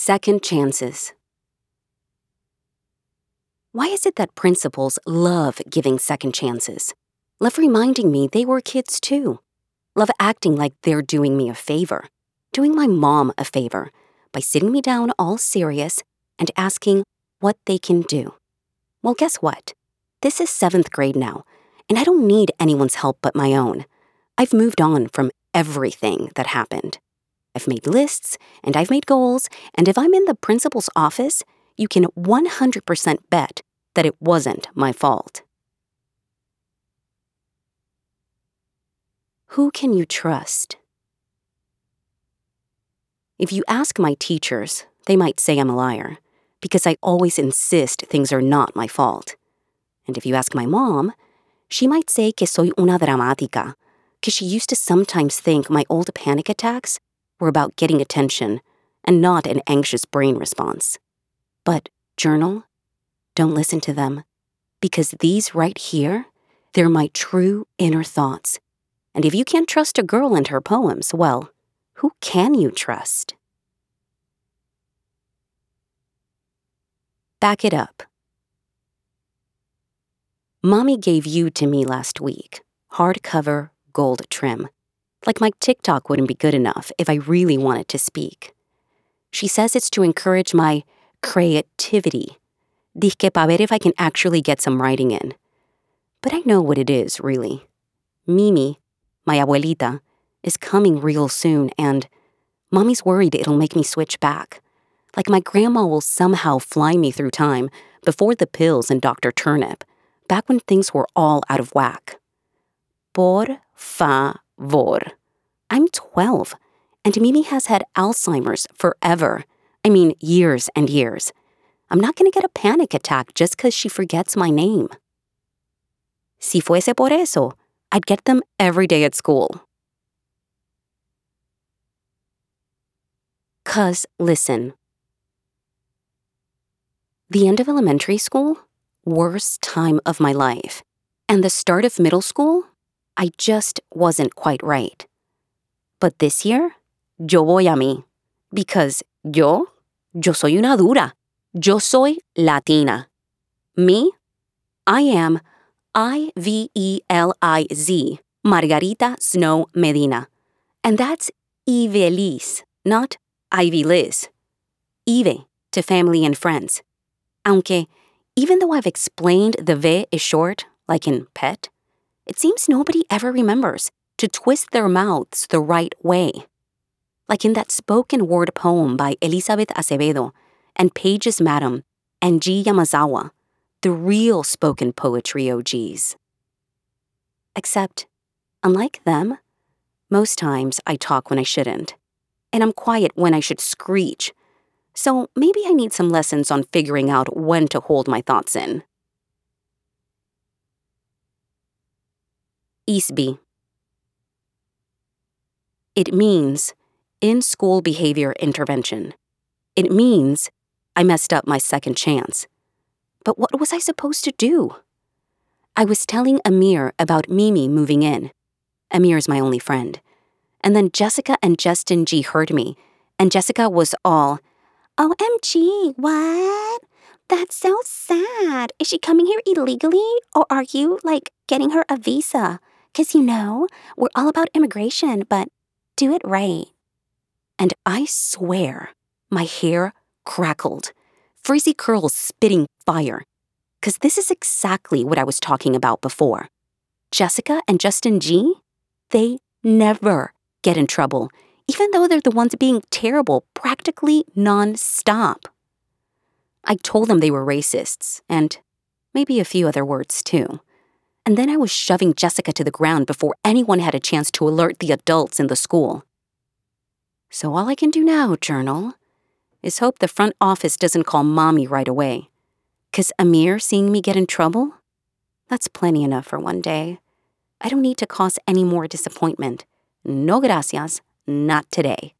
Second chances. Why is it that principals love giving second chances? Love reminding me they were kids too. Love acting like they're doing me a favor, doing my mom a favor, by sitting me down all serious and asking what they can do. Well, guess what? This is 7th grade now, and I don't need anyone's help but my own. I've moved on from everything that happened. I've made lists, and I've made goals, and if I'm in the principal's office, you can 100% bet that it wasn't my fault. Who can you trust? If you ask my teachers, they might say I'm a liar, because I always insist things are not my fault. And if you ask my mom, she might say que soy una dramática, because she used to sometimes think my old panic attacks were about getting attention and not an anxious brain response. But, journal, don't listen to them, because these right here, they're my true inner thoughts. And if you can't trust a girl and her poems, well, who can you trust? Back it up. Mommy gave you to me last week, hardcover, gold trim. Like my TikTok wouldn't be good enough if I really wanted to speak. She says it's to encourage my creativity. Dizque pa ver if I can actually get some writing in. But I know what it is, really. Mimi, my abuelita, is coming real soon, and Mommy's worried it'll make me switch back. Like my grandma will somehow fly me through time before the pills and Dr. Turnip, back when things were all out of whack. Por favor. I'm 12, and Mimi has had Alzheimer's forever. I mean, years and years. I'm not going to get a panic attack just because she forgets my name. Si fuese por eso, I'd get them every day at school. 'Cause, listen. The end of elementary school? Worst time of my life. And the start of middle school? I just wasn't quite right. But this year, yo voy a mí. Because yo soy una dura. Yo soy Latina. Me? I am Iveliz, Margarita Snow Medina. And that's Iveliz, not Ivy Liz. Ive to family and friends. Aunque, even though I've explained the V is short, like in pet, it seems nobody ever remembers to twist their mouths the right way. Like in that spoken word poem by Elizabeth Acevedo and Page's Madam and G. Yamazawa, the real spoken poetry OGs. Except, unlike them, most times I talk when I shouldn't, and I'm quiet when I should screech. So maybe I need some lessons on figuring out when to hold my thoughts in. ISBE. It means in-school behavior intervention. It means I messed up my second chance. But what was I supposed to do? I was telling Amir about Mimi moving in. Amir's my only friend. And then Jessica and Justin G heard me, and Jessica was all, OMG, what? That's so sad. Is she coming here illegally, or are you, getting her a visa? 'Cause we're all about immigration, but do it right. And I swear, my hair crackled, frizzy curls spitting fire. 'Cause this is exactly what I was talking about before. Jessica and Justin G, they never get in trouble, even though they're the ones being terrible practically non-stop. I told them they were racists, and maybe a few other words too. And then I was shoving Jessica to the ground before anyone had a chance to alert the adults in the school. So all I can do now, Journal, is hope the front office doesn't call Mommy right away. 'Cause Amir seeing me get in trouble? That's plenty enough for one day. I don't need to cause any more disappointment. No gracias, not today.